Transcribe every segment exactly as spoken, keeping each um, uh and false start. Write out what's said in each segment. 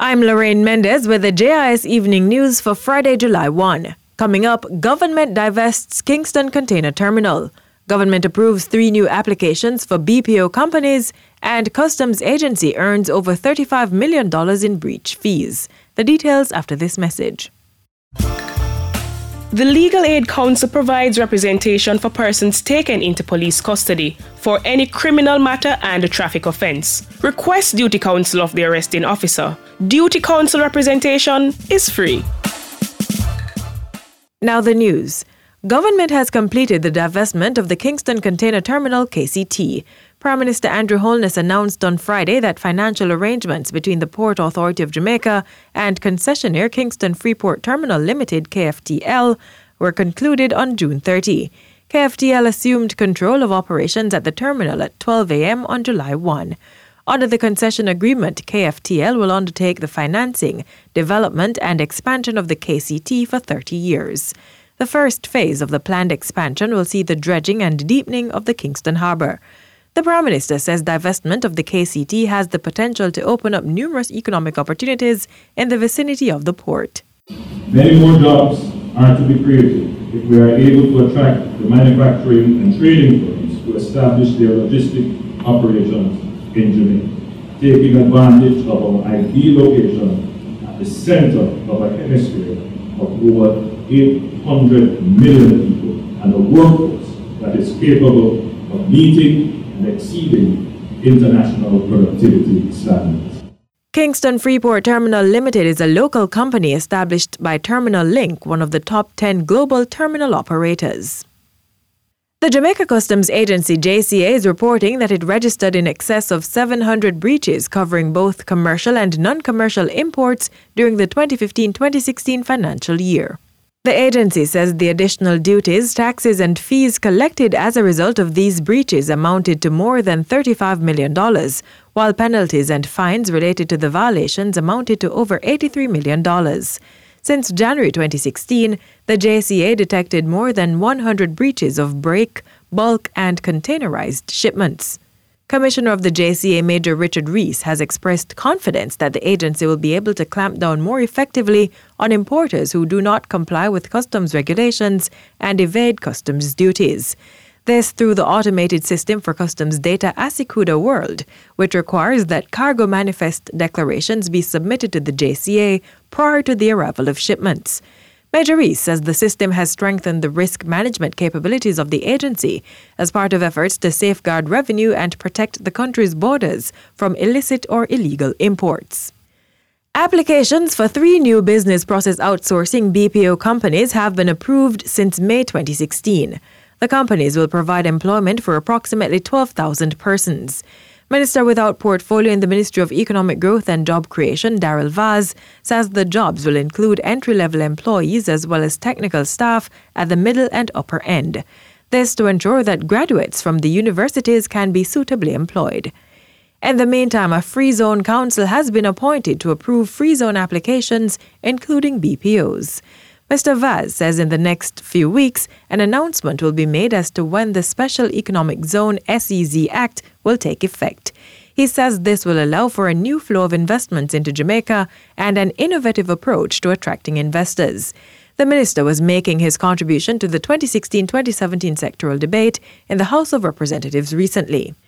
I'm Lorraine Mendez with the J I S Evening News for Friday, July first. Coming up, government divests Kingston Container Terminal. Government approves three new applications for B P O companies, and Customs Agency earns over thirty-five million dollars in breach fees. The details after this message. The Legal Aid Council provides representation for persons taken into police custody for any criminal matter and a traffic offense. Request duty counsel of the arresting officer. Duty counsel representation is free. Now the news. Government has completed the divestment of the Kingston Container Terminal K C T. Prime Minister Andrew Holness announced on Friday that financial arrangements between the Port Authority of Jamaica and concessionaire Kingston Freeport Terminal Limited K F T L were concluded on June thirtieth. K F T L assumed control of operations at the terminal at twelve a.m. on July first. Under the concession agreement, K F T L will undertake the financing, development and expansion of the K C T for thirty years. The first phase of the planned expansion will see the dredging and deepening of the Kingston Harbour. The Prime Minister says divestment of the K C T has the potential to open up numerous economic opportunities in the vicinity of the port. Many more jobs are to be created if we are able to attract the manufacturing and trading firms to establish their logistic operations in Jamaica, taking advantage of our ideal location at the center of a hemisphere of over eight hundred million people and a workforce that is capable of meeting and exceeding international productivity standards. Kingston Freeport Terminal Limited is a local company established by Terminal Link, one of the top ten global terminal operators. The Jamaica Customs Agency J C A is reporting that it registered in excess of seven hundred breaches covering both commercial and non-commercial imports during the twenty fifteen twenty sixteen financial year. The agency says the additional duties, taxes and fees collected as a result of these breaches amounted to more than thirty-five million dollars, while penalties and fines related to the violations amounted to over eighty-three million dollars. Since January twenty sixteen, the J C A detected more than one hundred breaches of break, bulk and containerized shipments. Commissioner of the J C A, Major Richard Rees, has expressed confidence that the agency will be able to clamp down more effectively on importers who do not comply with customs regulations and evade customs duties. This through the automated system for customs data Asicuda World, which requires that cargo manifest declarations be submitted to the J C A prior to the arrival of shipments. Major Rees says the system has strengthened the risk management capabilities of the agency as part of efforts to safeguard revenue and protect the country's borders from illicit or illegal imports. Applications for three new business process outsourcing B P O companies have been approved since May twenty sixteen. The companies will provide employment for approximately twelve thousand persons. Minister without portfolio in the Ministry of Economic Growth and Job Creation, Daryl Vaz, says the jobs will include entry-level employees as well as technical staff at the middle and upper end. This to ensure that graduates from the universities can be suitably employed. In the meantime, a Free Zone Council has been appointed to approve free zone applications, including B P Os. Mister Vaz says in the next few weeks, an announcement will be made as to when the Special Economic Zone S E Z Act will take effect. He says this will allow for a new flow of investments into Jamaica and an innovative approach to attracting investors. The minister was making his contribution to the twenty sixteen twenty seventeen sectoral debate in the House of Representatives recently.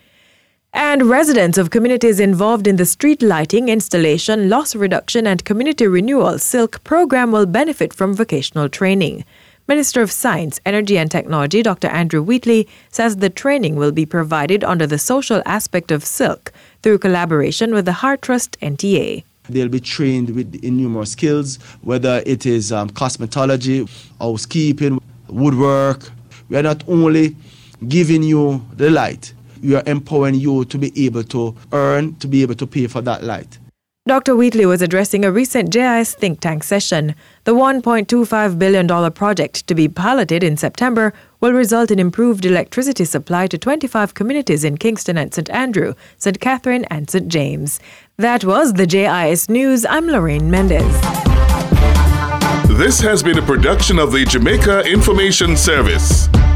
And residents of communities involved in the street lighting, installation, loss reduction and community renewal SILK program will benefit from vocational training. Minister of Science, Energy and Technology Doctor Andrew Wheatley says the training will be provided under the social aspect of SILK through collaboration with the Heart Trust N T A. They'll be trained with in numerous skills, whether it is um, cosmetology, housekeeping, woodwork. We are not only giving you the light, we are empowering you to be able to earn, to be able to pay for that light. Doctor Wheatley was addressing a recent J I S think tank session. The one point two five billion dollars project to be piloted in September will result in improved electricity supply to twenty-five communities in Kingston and Saint Andrew, Saint Catherine and Saint James. That was the J I S News. I'm Lorraine Mendez. This has been a production of the Jamaica Information Service.